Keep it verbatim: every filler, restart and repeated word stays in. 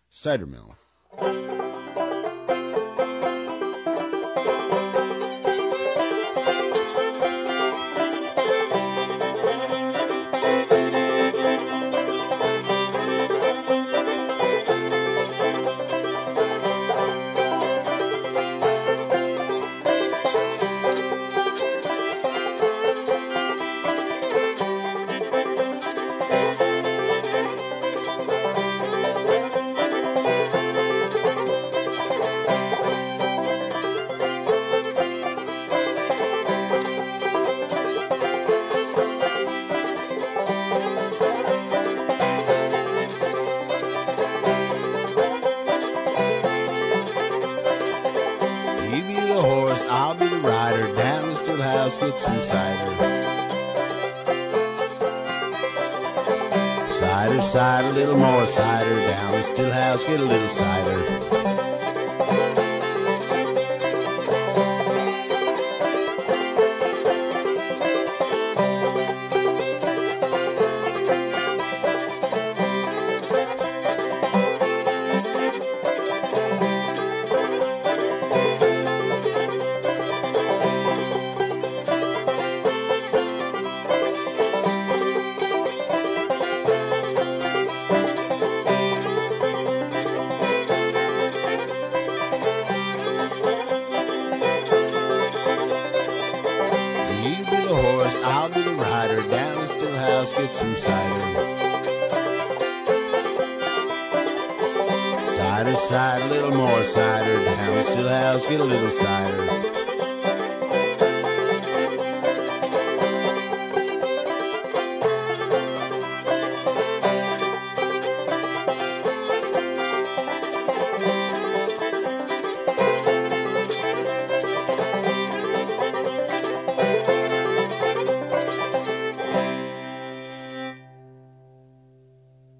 cider mill. You be the horse, I'll be the rider. Down to the still house, get some cider. Cider, cider, a little more cider. Down to the still house, get a little cider. You be the horse, I'll be the rider. Down to the still house, get some cider. Cider, cider, a little more cider. Down to the still house, get a little cider.